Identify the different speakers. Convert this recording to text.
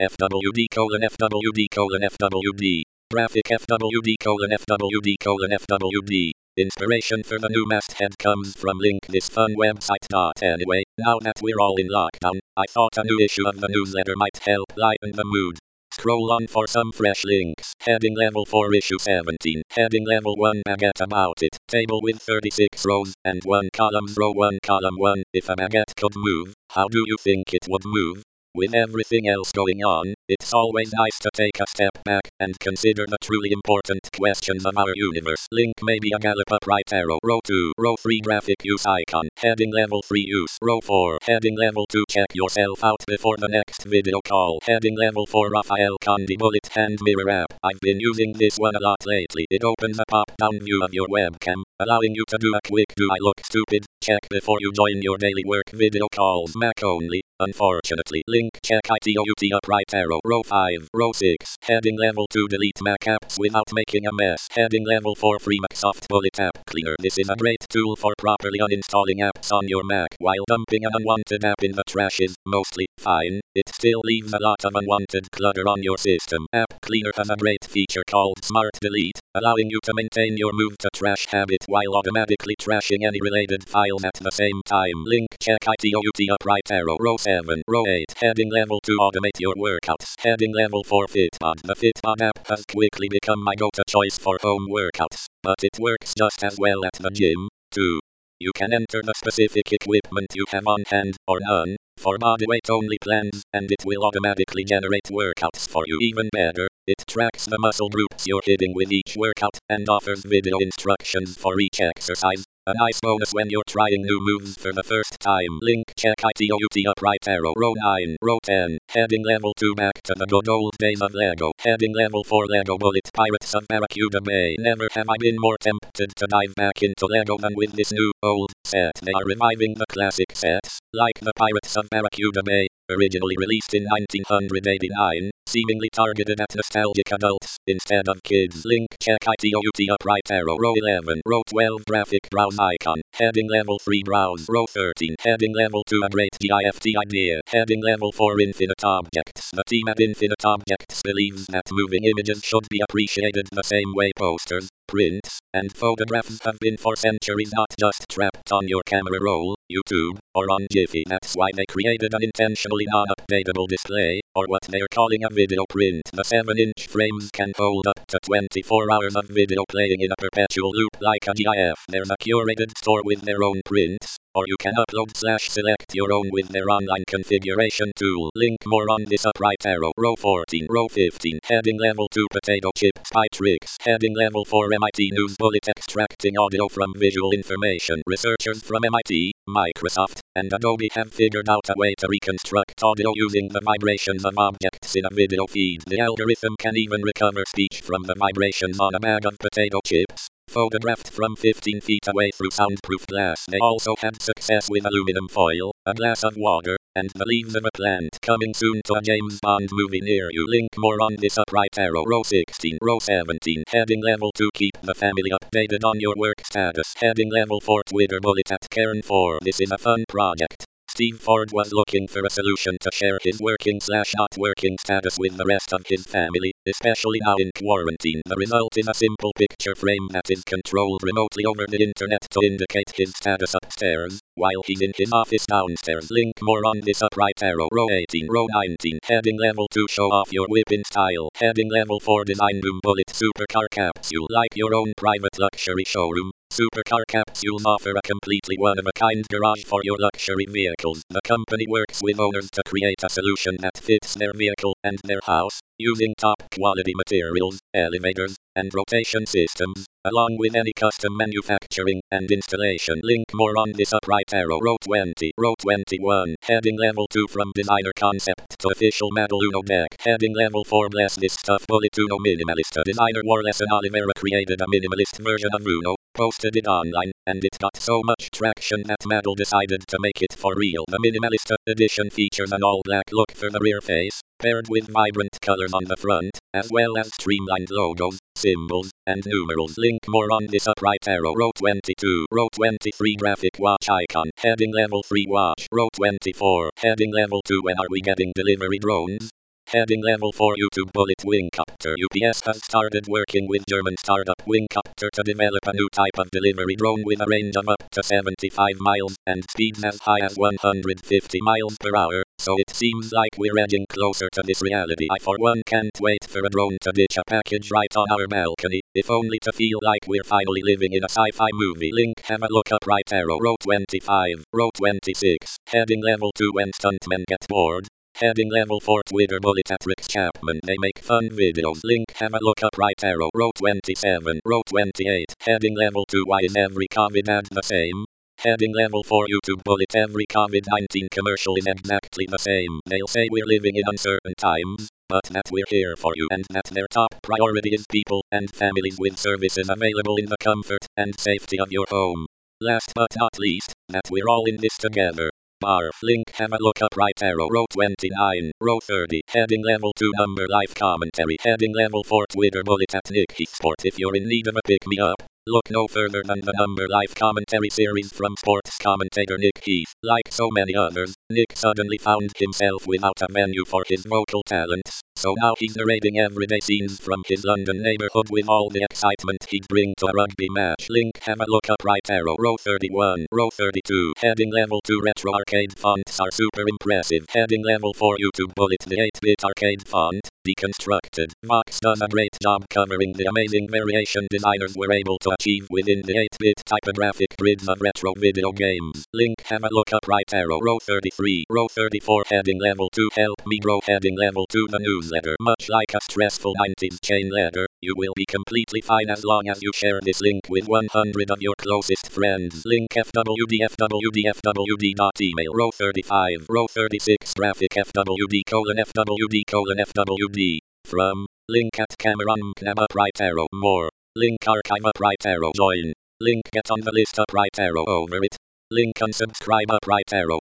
Speaker 1: FWD:FWD:FWD. Graphic FWD:FWD:FWD. Inspiration for the new masthead comes from link this fun website. Anyway, now that we're all in lockdown, I thought a new issue of the newsletter might help lighten the mood. Scroll on for some fresh links. Heading level 4 issue 17. Heading level 1 baguette about it. Table with 36 rows and 1 columns. Row 1 column 1. If a baguette could move, how do you think it would move? With everything else going on, it's always nice to take a step back and consider the truly important questions of our universe. Link maybe a gallop up right arrow. Row 2. Row 3 graphic use icon. Heading level 3 use. Row 4. Heading level 2 check yourself out before the next video call. Heading level 4 Raphael Condi bullet hand mirror app. I've been using this one a lot lately. It opens a pop-down view of your webcam, allowing you to do a quick do I look stupid check before you join your daily work video calls. Mac only, unfortunately. Link check ITOUT up right arrow. Row 5. Row 6. Heading level 2 delete Mac apps without making a mess. Heading level 4 free Microsoft Bullet App Cleaner. This is a great tool for properly uninstalling apps on your Mac. While dumping an unwanted app in the trash is mostly fine, it still leaves a lot of unwanted clutter on your system. App Cleaner has a great feature called Smart Delete, allowing you to maintain your move to trash habit while automatically trashing any related files at the same time. Link check ITOUT up right arrow. Row 7. Row 8. Heading level 2 automate your workouts. Heading level 4 Fitbod. The Fitbod app has quickly become my go-to choice for home workouts, but it works just as well at the gym, too. You can enter the specific equipment you have on hand, or none, for bodyweight only plans, and it will automatically generate workouts for you. Even better, it tracks the muscle groups you're hitting with each workout, and offers video instructions for each exercise. A nice bonus when you're trying new moves for the first time. Link check ITOUT up right arrow. Row 9. Row 10. Heading level 2 back to the good old days of Lego. Heading level 4 Lego Bullet Pirates of Barracuda Bay. Never have I been more tempted to dive back into Lego than with this new, old set. They are reviving the classic sets, like the Pirates of Barracuda Bay, originally released in 1989, seemingly targeted at nostalgic adults instead of kids. Link check ITOUT up right arrow. Row 11. Row 12 graphic browse icon. Heading level 3 browse. Row 13. Heading level 2 a great GIFT idea. Heading level 4 infinite objects. The team at Infinite Objects believes that moving images should be appreciated the same way posters, prints, and photographs have been for centuries, not just trapped on your camera roll, YouTube, or on Giphy. That's why they created an intentionally non-updatable display, or what they're calling a video print. The 7-inch frames can hold up to 24 hours of video playing in a perpetual loop like a GIF. There's a curated store with their own prints, or you can upload/select your own with their online configuration tool. Link more on this up right arrow. Row 14. Row 15. Heading level 2 potato chip spy tricks. Heading level 4 MIT News Bullet extracting audio from visual information. Researchers from MIT, Microsoft, and Adobe have figured out a way to reconstruct audio using the vibrations of objects in a video feed. The algorithm can even recover speech from the vibrations on a bag of potato chips, photographed from 15 feet away through soundproof glass. They also had success with aluminum foil, a glass of water, and the leaves of a plant. Coming soon to a James Bond movie near you. Link more on this up right arrow. Row 16. Row 17. Heading level 2 keep the family updated on your work status. Heading level 4 Twitter bullet at Karen 4. This is a fun project. Steve Ford was looking for a solution to share his working/not working status with the rest of his family, especially now in quarantine. The result is a simple picture frame that is controlled remotely over the internet to indicate his status upstairs, while he's in his office downstairs. Link more on this up right arrow. Row 18. Row 19. Heading level 2 show off your whip in style. Heading level 4 design boom bullet supercar capsule. Like your own private luxury showroom, Supercar Capsules offer a completely one-of-a-kind garage for your luxury vehicles. The company works with owners to create a solution that fits their vehicle and their house, using top-quality materials, elevators, and rotation systems, along with any custom manufacturing and installation. Link more on this up right arrow. Row 20. Row 21. Heading level 2 from designer concept to official Model Uno deck. Heading level 4 bless this stuff Bullet Uno Minimalista. Designer Warless and Oliveira created a minimalist version of Uno, posted it online, and it got so much traction that Model decided to make it for real. The Minimalista edition features an all-black look for the rear face, paired with vibrant colors on the front, as well as streamlined logos, symbols, and numerals. Link more on this up right arrow. Row 22. Row 23 graphic watch icon. Heading level 3 watch. Row 24. Heading level 2 when are we getting delivery drones? Heading level 4 YouTube bullet Wingcopter. UPS has started working with German startup Wingcopter to develop a new type of delivery drone with a range of up to 75 miles and speeds as high as 150 miles per hour. So it seems like we're edging closer to this reality. I for one can't wait for a drone to ditch a package right on our balcony, if only to feel like we're finally living in a sci-fi movie. Link, have a look up. Right arrow. Row 25. Row 26. Heading level 2 when stuntmen get bored. Heading level 4 Twitter bullet at Rick Chapman. They make fun videos. Link, have a look up. Right arrow. Row 27. Row 28. Heading level 2 Why is every COVID ad the same? Heading level 4 YouTube bullet. Every COVID-19 commercial is exactly the same. They'll say we're living in uncertain times, but that we're here for you and that their top priority is people and families with services available in the comfort and safety of your home. Last but not least, that we're all in this together. Barf. Link, have a look up. Right arrow. Row 29. Row 30. Heading level 2 Number Live Commentary. Heading level 4 Twitter bullet at Nick Sport. If you're in need of a pick-me-up, look no further than the Number Live Commentary series from sports commentator Nick Heath. Like so many others, Nick suddenly found himself without a venue for his vocal talents, so now he's narrating everyday scenes from his London neighborhood with all the excitement he'd bring to a rugby match. Link, have a look up. Right arrow. Row 31. Row 32. Heading level 2 Retro arcade fonts are super impressive. Heading level 4 YouTube bullet. The 8-bit arcade font, Deconstructed. Vox does a great job covering the amazing variation designers were able to achieve within the 8-bit typographic grids of retro video games. Link, have a look up. Right arrow. Row 33. Row 34. Heading level 2 Help me grow. Heading level 2 The newsletter. Much like a stressful 90s chain letter, you will be completely fine as long as you share this link with 100 of your closest friends. Link fwd.email. Row 35. Row 36 Graphic fwd:/fwd:/fwd. From Link at Cameron Knab up. Right arrow. More. Link archive up. Right arrow. Join. Link get on the list up. Right arrow. Over it. Link unsubscribe up. Right arrow.